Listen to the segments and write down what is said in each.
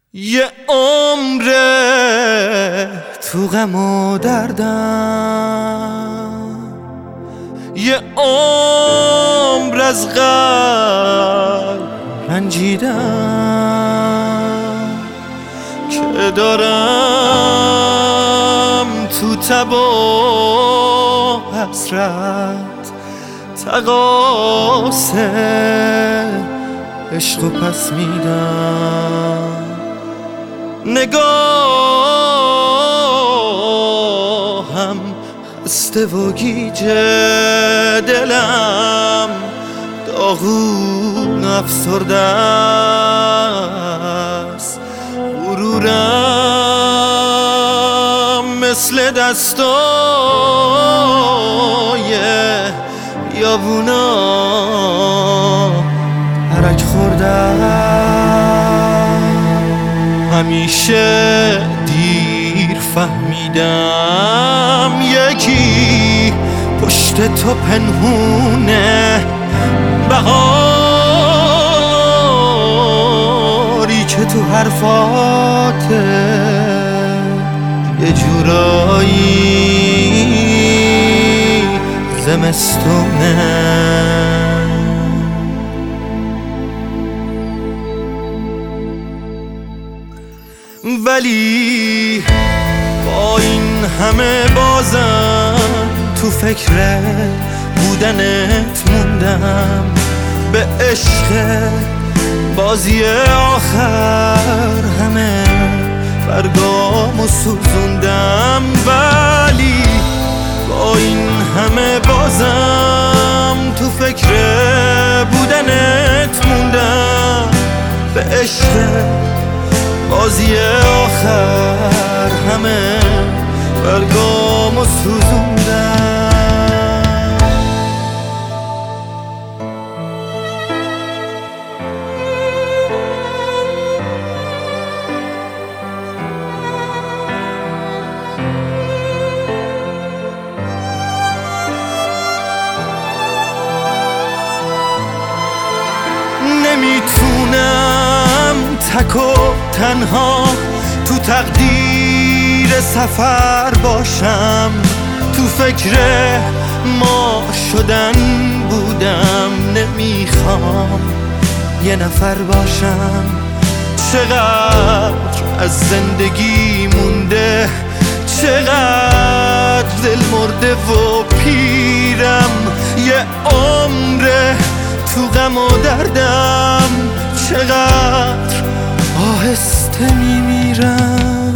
یه عمره تو غم و دردم، یه عمر از قلب رنجیدم که دارم تو تب و حسرت تقاصه عشق و پس میدم. نگاهم خسته و گیجه، دلم داغون افسرده است، غرورم مثل دستای بیابونا ترک خورده. همیشه دیر فهمیدم یکی پشت تو پنهونه، بهاری که تو حرفاته یه جورایی زمستونه. ولی با این همه بازم تو فکر بودنت موندم، به عشق بازی آخر همه برگامو سوزوندم. ولی با این همه بازم تو فکر بودنت موندم، به عشق بازی آخر همه برگامو سوزوندم. نمیتونم تک و تنها تو تقدیر سفر باشم، تو فکر ما شدن بودم، نمیخوام یه نفر باشم. چقدر از زندگی مونده، چقدر دل مرده و پیرم، یه عمره تو غم و دردم، چقدر آهسته میمیرم.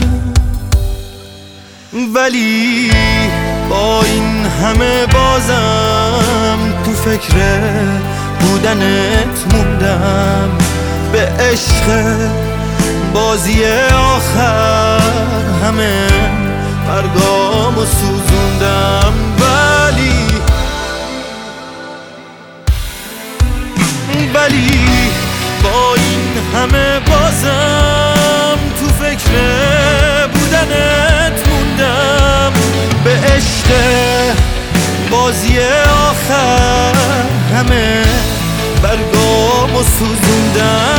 ولی با این همه بازم تو فکر بودنت موندم، به عشق بازی آخر همه برگامو سوزوندم. ولی با این همه بازم تو فکر بودنت موندم، به عشق بازی آخر همه برگامو سوزوندم.